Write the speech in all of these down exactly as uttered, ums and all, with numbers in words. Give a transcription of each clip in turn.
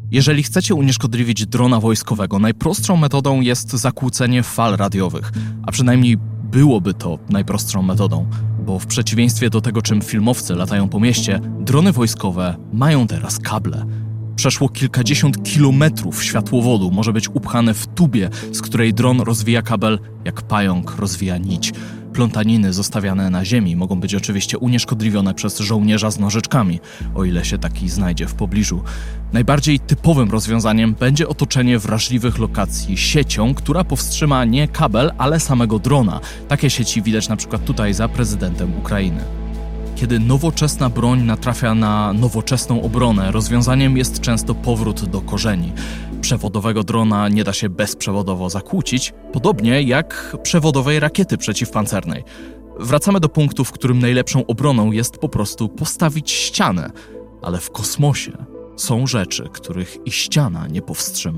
Jeżeli chcecie unieszkodliwić drona wojskowego, najprostszą metodą jest zakłócenie fal radiowych, a przynajmniej byłoby to najprostszą metodą, bo w przeciwieństwie do tego, czym filmowcy latają po mieście, drony wojskowe mają teraz kable. Przeszło kilkadziesiąt kilometrów światłowodu może być upchane w tubie, z której dron rozwija kabel, jak pająk rozwija nić. Plątaniny zostawiane na ziemi mogą być oczywiście unieszkodliwione przez żołnierza z nożyczkami, o ile się taki znajdzie w pobliżu. Najbardziej typowym rozwiązaniem będzie otoczenie wrażliwych lokacji siecią, która powstrzyma nie kabel, ale samego drona. Takie sieci widać na przykład tutaj za prezydentem Ukrainy. Kiedy nowoczesna broń natrafia na nowoczesną obronę, rozwiązaniem jest często powrót do korzeni. Przewodowego drona nie da się bezprzewodowo zakłócić, podobnie jak przewodowej rakiety przeciwpancernej. Wracamy do punktu, w którym najlepszą obroną jest po prostu postawić ścianę, ale w kosmosie są rzeczy, których i ściana nie powstrzyma.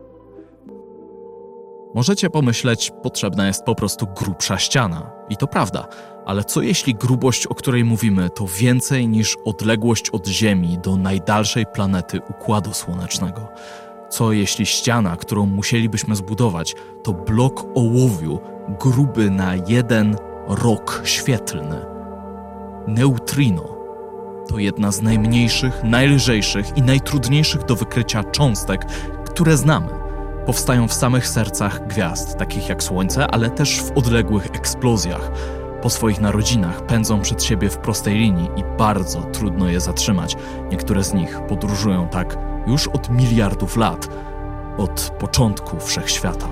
Możecie pomyśleć, potrzebna jest po prostu grubsza ściana. I to prawda, ale co jeśli grubość, o której mówimy, to więcej niż odległość od Ziemi do najdalszej planety Układu Słonecznego? Co jeśli ściana, którą musielibyśmy zbudować, to blok ołowiu gruby na jeden rok świetlny? Neutrino to jedna z najmniejszych, najlżejszych i najtrudniejszych do wykrycia cząstek, które znamy. Powstają w samych sercach gwiazd, takich jak Słońce, ale też w odległych eksplozjach. Po swoich narodzinach pędzą przed siebie w prostej linii i bardzo trudno je zatrzymać. Niektóre z nich podróżują tak już od miliardów lat, od początku wszechświata.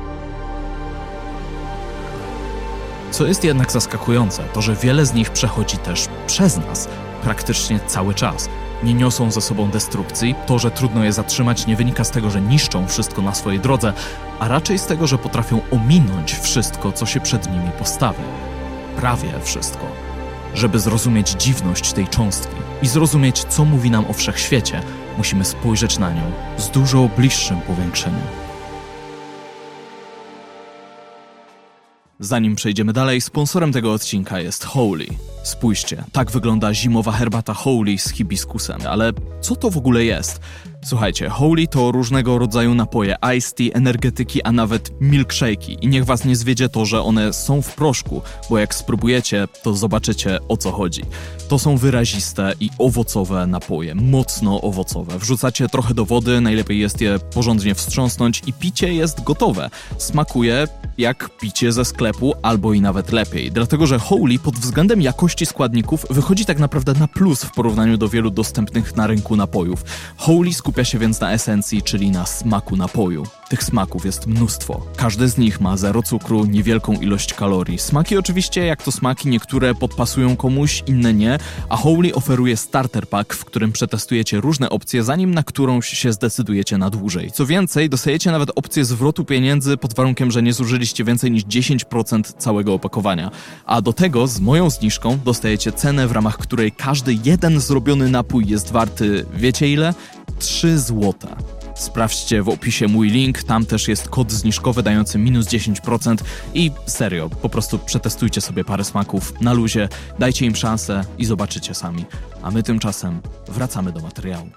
Co jest jednak zaskakujące, to że wiele z nich przechodzi też przez nas, praktycznie cały czas. Nie niosą ze sobą destrukcji, to, że trudno je zatrzymać, nie wynika z tego, że niszczą wszystko na swojej drodze, a raczej z tego, że potrafią ominąć wszystko, co się przed nimi postawi. Prawie wszystko. Żeby zrozumieć dziwność tej cząstki i zrozumieć, co mówi nam o wszechświecie, musimy spojrzeć na nią z dużo bliższym powiększeniem. Zanim przejdziemy dalej, sponsorem tego odcinka jest Holy. Spójrzcie, tak wygląda zimowa herbata Holy z hibiskusem. Ale co to w ogóle jest? Słuchajcie, Holy to różnego rodzaju napoje, iced tea, energetyki, a nawet milkshake'i. I niech was nie zwiedzie to, że one są w proszku, bo jak spróbujecie, to zobaczycie, o co chodzi. To są wyraziste i owocowe napoje, mocno owocowe. Wrzucacie trochę do wody, najlepiej jest je porządnie wstrząsnąć i picie jest gotowe. Smakuje jak picie ze sklepu, albo i nawet lepiej. Dlatego, że Holy pod względem jakości składników wychodzi tak naprawdę na plus w porównaniu do wielu dostępnych na rynku napojów. Holy skupia się więc na esencji, czyli na smaku napoju. Tych smaków jest mnóstwo. Każdy z nich ma zero cukru, niewielką ilość kalorii. Smaki oczywiście, jak to smaki, niektóre podpasują komuś, inne nie, a Holy oferuje starter pack, w którym przetestujecie różne opcje, zanim na którąś się zdecydujecie na dłużej. Co więcej, dostajecie nawet opcję zwrotu pieniędzy pod warunkiem, że nie zużyliście więcej niż dziesięć procent całego opakowania. A do tego z moją zniżką dostajecie cenę, w ramach której każdy jeden zrobiony napój jest warty, wiecie ile? trzy złote. Sprawdźcie w opisie mój link, tam też jest kod zniżkowy dający minus dziesięć procent i serio, po prostu przetestujcie sobie parę smaków na luzie, dajcie im szansę i zobaczycie sami. A my tymczasem wracamy do materiału.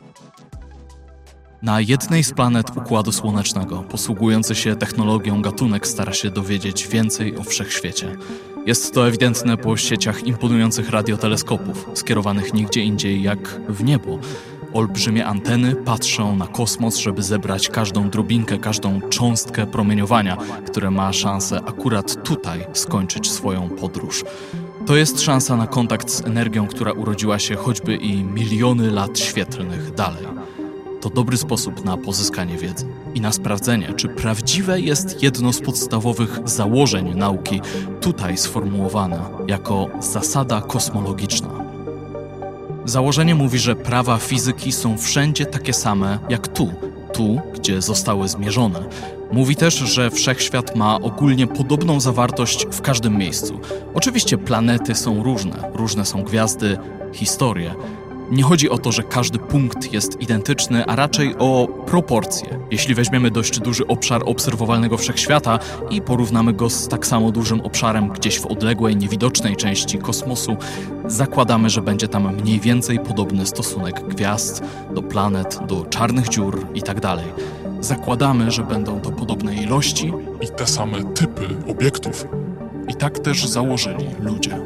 Na jednej z planet Układu Słonecznego, posługujący się technologią gatunek stara się dowiedzieć więcej o wszechświecie. Jest to ewidentne po sieciach imponujących radioteleskopów, skierowanych nigdzie indziej jak w niebo. Olbrzymie anteny patrzą na kosmos, żeby zebrać każdą drobinkę, każdą cząstkę promieniowania, które ma szansę akurat tutaj skończyć swoją podróż. To jest szansa na kontakt z energią, która urodziła się choćby i miliony lat świetlnych dalej. To dobry sposób na pozyskanie wiedzy i na sprawdzenie, czy prawdziwe jest jedno z podstawowych założeń nauki tutaj sformułowane jako zasada kosmologiczna. Założenie mówi, że prawa fizyki są wszędzie takie same jak tu, tu, gdzie zostały zmierzone. Mówi też, że wszechświat ma ogólnie podobną zawartość w każdym miejscu. Oczywiście planety są różne, różne są gwiazdy, historie. Nie chodzi o to, że każdy punkt jest identyczny, a raczej o proporcje. Jeśli weźmiemy dość duży obszar obserwowalnego wszechświata i porównamy go z tak samo dużym obszarem gdzieś w odległej, niewidocznej części kosmosu, zakładamy, że będzie tam mniej więcej podobny stosunek gwiazd do planet, do czarnych dziur itd. Zakładamy, że będą to podobne ilości i te same typy obiektów. I tak też założyli ludzie.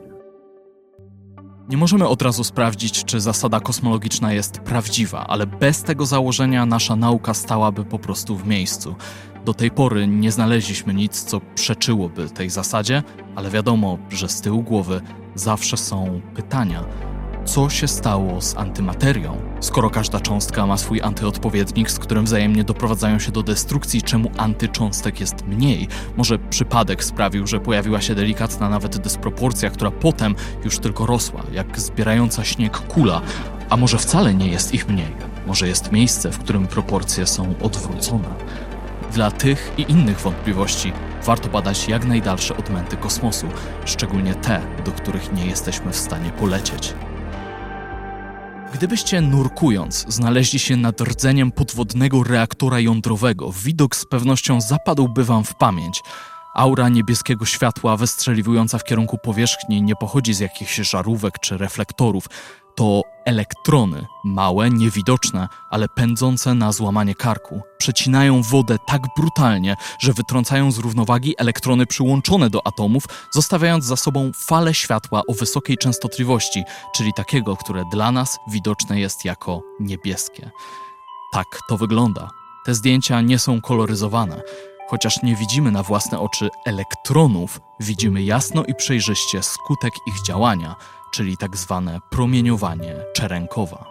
Nie możemy od razu sprawdzić, czy zasada kosmologiczna jest prawdziwa, ale bez tego założenia nasza nauka stałaby po prostu w miejscu. Do tej pory nie znaleźliśmy nic, co przeczyłoby tej zasadzie, ale wiadomo, że z tyłu głowy zawsze są pytania. Co się stało z antymaterią? Skoro każda cząstka ma swój antyodpowiednik, z którym wzajemnie doprowadzają się do destrukcji, czemu antycząstek jest mniej? Może przypadek sprawił, że pojawiła się delikatna nawet dysproporcja, która potem już tylko rosła, jak zbierająca śnieg kula, a może wcale nie jest ich mniej? Może jest miejsce, w którym proporcje są odwrócone? Dla tych i innych wątpliwości warto badać jak najdalsze odmęty kosmosu, szczególnie te, do których nie jesteśmy w stanie polecieć. Gdybyście nurkując znaleźli się nad rdzeniem podwodnego reaktora jądrowego, widok z pewnością zapadłby wam w pamięć. Aura niebieskiego światła wystrzeliwująca w kierunku powierzchni nie pochodzi z jakichś żarówek czy reflektorów. To elektrony, małe, niewidoczne, ale pędzące na złamanie karku. Przecinają wodę tak brutalnie, że wytrącają z równowagi elektrony przyłączone do atomów, zostawiając za sobą falę światła o wysokiej częstotliwości, czyli takiego, które dla nas widoczne jest jako niebieskie. Tak to wygląda. Te zdjęcia nie są koloryzowane. Chociaż nie widzimy na własne oczy elektronów, widzimy jasno i przejrzyście skutek ich działania, czyli tak zwane promieniowanie Cherenkova.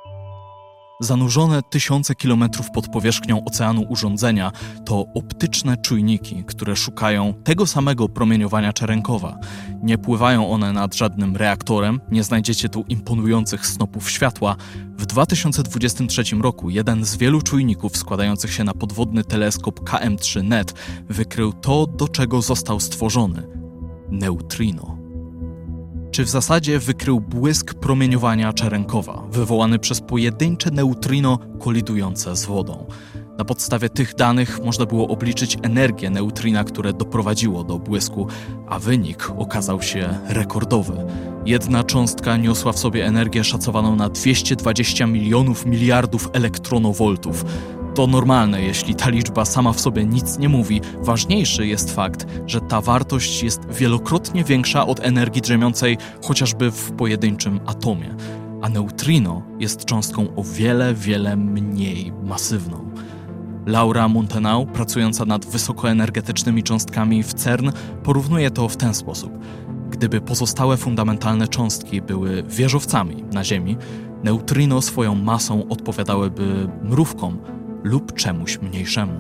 Zanurzone tysiące kilometrów pod powierzchnią oceanu urządzenia to optyczne czujniki, które szukają tego samego promieniowania Cherenkova. Nie pływają one nad żadnym reaktorem, nie znajdziecie tu imponujących snopów światła. W dwa tysiące dwudziestym trzecim roku jeden z wielu czujników składających się na podwodny teleskop K M trzy net wykrył to, do czego został stworzony – neutrino. Czy w zasadzie wykrył błysk promieniowania Cherenkova, wywołany przez pojedyncze neutrino kolidujące z wodą. Na podstawie tych danych można było obliczyć energię neutrina, które doprowadziło do błysku, a wynik okazał się rekordowy. Jedna cząstka niosła w sobie energię szacowaną na dwieście dwadzieścia milionów miliardów elektronowoltów. To normalne, jeśli ta liczba sama w sobie nic nie mówi. Ważniejszy jest fakt, że ta wartość jest wielokrotnie większa od energii drzemiącej chociażby w pojedynczym atomie. A neutrino jest cząstką o wiele, wiele mniej masywną. Laura Muntenau, pracująca nad wysokoenergetycznymi cząstkami w CERN, porównuje to w ten sposób. Gdyby pozostałe fundamentalne cząstki były wieżowcami na Ziemi, neutrino swoją masą odpowiadałyby mrówkom lub czemuś mniejszemu.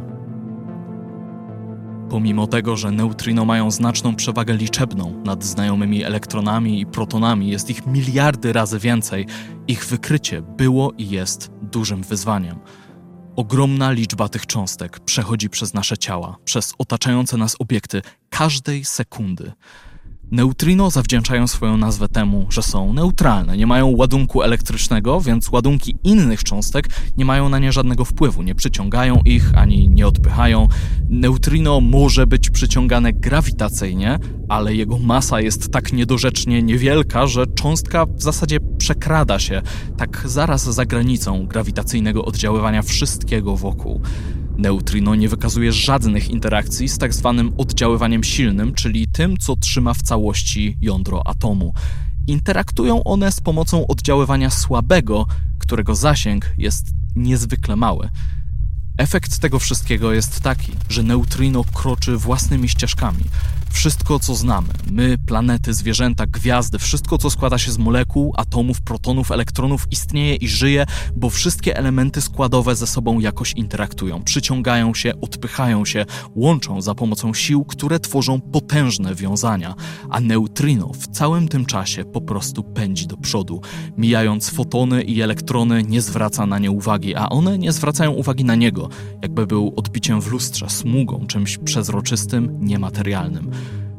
Pomimo tego, że neutrino mają znaczną przewagę liczebną nad znajomymi elektronami i protonami, jest ich miliardy razy więcej, ich wykrycie było i jest dużym wyzwaniem. Ogromna liczba tych cząstek przechodzi przez nasze ciała, przez otaczające nas obiekty każdej sekundy. Neutrino zawdzięczają swoją nazwę temu, że są neutralne, nie mają ładunku elektrycznego, więc ładunki innych cząstek nie mają na nie żadnego wpływu, nie przyciągają ich ani nie odpychają. Neutrino może być przyciągane grawitacyjnie, ale jego masa jest tak niedorzecznie niewielka, że cząstka w zasadzie przekrada się tak zaraz za granicą grawitacyjnego oddziaływania wszystkiego wokół. Neutrino nie wykazuje żadnych interakcji z tak zwanym oddziaływaniem silnym, czyli tym, co trzyma w całości jądro atomu. Interaktują one z pomocą oddziaływania słabego, którego zasięg jest niezwykle mały. Efekt tego wszystkiego jest taki, że neutrino kroczy własnymi ścieżkami. Wszystko, co znamy, my, planety, zwierzęta, gwiazdy, wszystko, co składa się z molekuł, atomów, protonów, elektronów, istnieje i żyje, bo wszystkie elementy składowe ze sobą jakoś interaktują, przyciągają się, odpychają się, łączą za pomocą sił, które tworzą potężne wiązania, a neutrino w całym tym czasie po prostu pędzi do przodu. Mijając fotony i elektrony, nie zwraca na nie uwagi, a one nie zwracają uwagi na niego, jakby był odbiciem w lustrze, smugą, czymś przezroczystym, niematerialnym.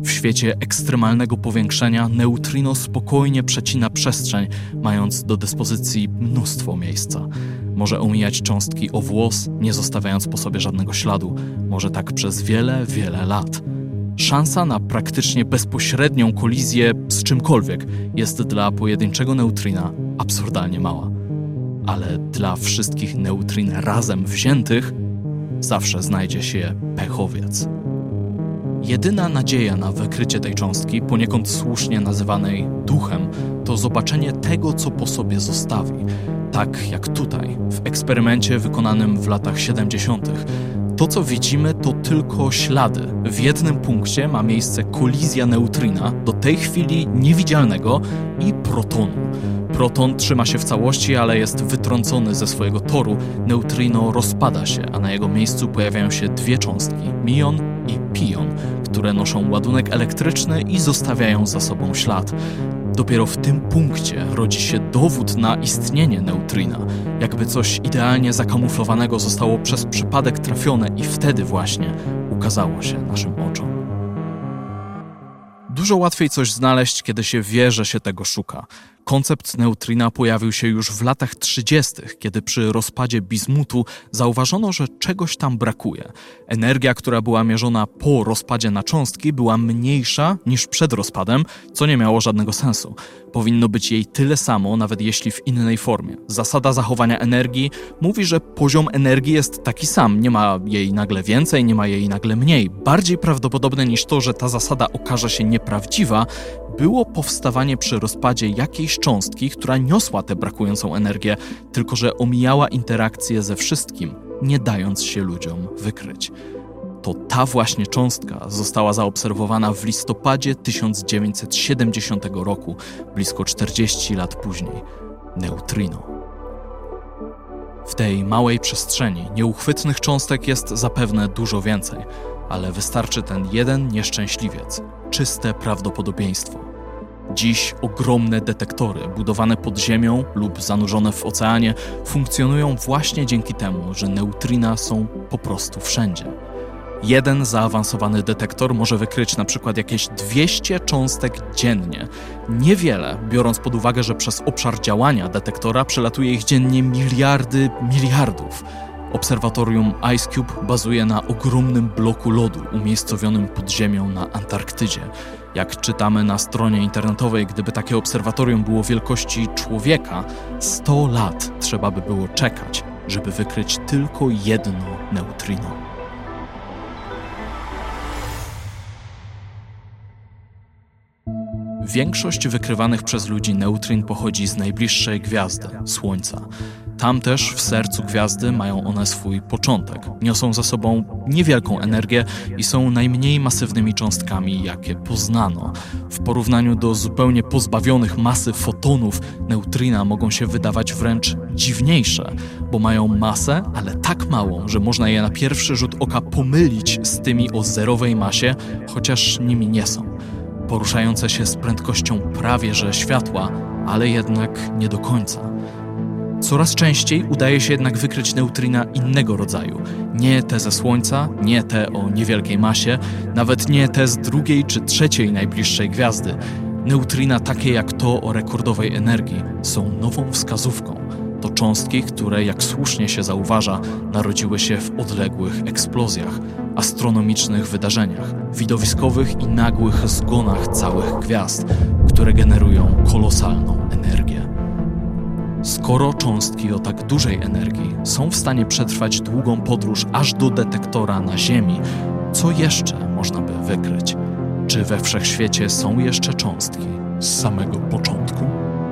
W świecie ekstremalnego powiększenia neutrino spokojnie przecina przestrzeń, mając do dyspozycji mnóstwo miejsca. Może omijać cząstki o włos, nie zostawiając po sobie żadnego śladu. Może tak przez wiele, wiele lat. Szansa na praktycznie bezpośrednią kolizję z czymkolwiek jest dla pojedynczego neutrina absurdalnie mała. Ale dla wszystkich neutrin razem wziętych zawsze znajdzie się pechowiec. Jedyna nadzieja na wykrycie tej cząstki, poniekąd słusznie nazywanej duchem, to zobaczenie tego, co po sobie zostawi. Tak jak tutaj, w eksperymencie wykonanym w latach siedemdziesiątych. To, co widzimy, to tylko ślady. W jednym punkcie ma miejsce kolizja neutrina, do tej chwili niewidzialnego, i protonu. Proton trzyma się w całości, ale jest wytrącony ze swojego toru. Neutrino rozpada się, a na jego miejscu pojawiają się dwie cząstki, mion i pion, które noszą ładunek elektryczny i zostawiają za sobą ślad. Dopiero w tym punkcie rodzi się dowód na istnienie neutrina, jakby coś idealnie zakamuflowanego zostało przez przypadek trafione i wtedy właśnie ukazało się naszym oczom. Dużo łatwiej coś znaleźć, kiedy się wie, że się tego szuka. Koncept neutrina pojawił się już w latach trzydziestych, kiedy przy rozpadzie bizmutu zauważono, że czegoś tam brakuje. Energia, która była mierzona po rozpadzie na cząstki, była mniejsza niż przed rozpadem, co nie miało żadnego sensu. Powinno być jej tyle samo, nawet jeśli w innej formie. Zasada zachowania energii mówi, że poziom energii jest taki sam. Nie ma jej nagle więcej, nie ma jej nagle mniej. Bardziej prawdopodobne niż to, że ta zasada okaże się nieprawdziwa, było powstawanie przy rozpadzie jakiejś cząstki, która niosła tę brakującą energię, tylko że omijała interakcję ze wszystkim, nie dając się ludziom wykryć. To ta właśnie cząstka została zaobserwowana w listopadzie tysiąc dziewięćset siedemdziesiątego roku, blisko czterdzieści lat później. Neutrino. W tej małej przestrzeni nieuchwytnych cząstek jest zapewne dużo więcej, ale wystarczy ten jeden nieszczęśliwiec, czyste prawdopodobieństwo. Dziś ogromne detektory budowane pod ziemią lub zanurzone w oceanie funkcjonują właśnie dzięki temu, że neutrina są po prostu wszędzie. Jeden zaawansowany detektor może wykryć na przykład jakieś dwieście cząstek dziennie. Niewiele, biorąc pod uwagę, że przez obszar działania detektora przelatuje ich dziennie miliardy miliardów. Obserwatorium IceCube bazuje na ogromnym bloku lodu umiejscowionym pod ziemią na Antarktydzie. Jak czytamy na stronie internetowej, gdyby takie obserwatorium było wielkości człowieka, sto lat trzeba by było czekać, żeby wykryć tylko jedno neutrino. Większość wykrywanych przez ludzi neutrin pochodzi z najbliższej gwiazdy, Słońca. Tam też w sercu gwiazdy mają one swój początek. Niosą za sobą niewielką energię i są najmniej masywnymi cząstkami, jakie poznano. W porównaniu do zupełnie pozbawionych masy fotonów, neutrina mogą się wydawać wręcz dziwniejsze, bo mają masę, ale tak małą, że można je na pierwszy rzut oka pomylić z tymi o zerowej masie, chociaż nimi nie są. Poruszające się z prędkością prawie że światła, ale jednak nie do końca. Coraz częściej udaje się jednak wykryć neutrina innego rodzaju. Nie te ze Słońca, nie te o niewielkiej masie, nawet nie te z drugiej czy trzeciej najbliższej gwiazdy. Neutrina takie jak to o rekordowej energii są nową wskazówką. To cząstki, które, jak słusznie się zauważa, narodziły się w odległych eksplozjach, astronomicznych wydarzeniach, widowiskowych i nagłych zgonach całych gwiazd, które generują kolosalną energię. Skoro cząstki o tak dużej energii są w stanie przetrwać długą podróż aż do detektora na Ziemi, co jeszcze można by wykryć? Czy we wszechświecie są jeszcze cząstki z samego początku?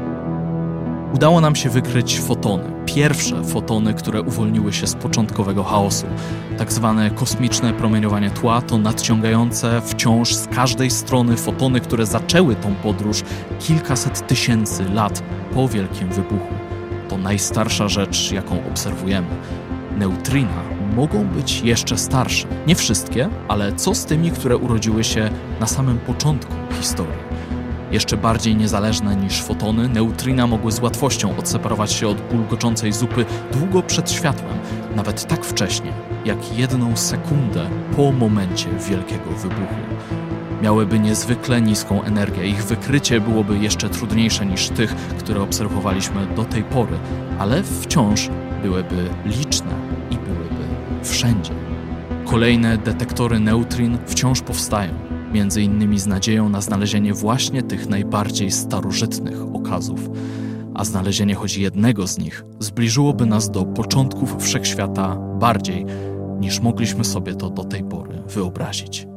Udało nam się wykryć fotony, pierwsze fotony, które uwolniły się z początkowego chaosu. Tak zwane kosmiczne promieniowanie tła to nadciągające wciąż z każdej strony fotony, które zaczęły tą podróż kilkaset tysięcy lat po Wielkim Wybuchu. To najstarsza rzecz, jaką obserwujemy. Neutrina mogą być jeszcze starsze. Nie wszystkie, ale co z tymi, które urodziły się na samym początku historii? Jeszcze bardziej niezależne niż fotony, neutrina mogły z łatwością odseparować się od bulgoczącej zupy długo przed światłem, nawet tak wcześnie, jak jedną sekundę po momencie Wielkiego Wybuchu. miałyby niezwykle niską energię. Ich wykrycie byłoby jeszcze trudniejsze niż tych, które obserwowaliśmy do tej pory, ale wciąż byłyby liczne i byłyby wszędzie. Kolejne detektory neutrin wciąż powstają, między innymi z nadzieją na znalezienie właśnie tych najbardziej starożytnych okazów. A znalezienie choć jednego z nich zbliżyłoby nas do początków wszechświata bardziej, niż mogliśmy sobie to do tej pory wyobrazić.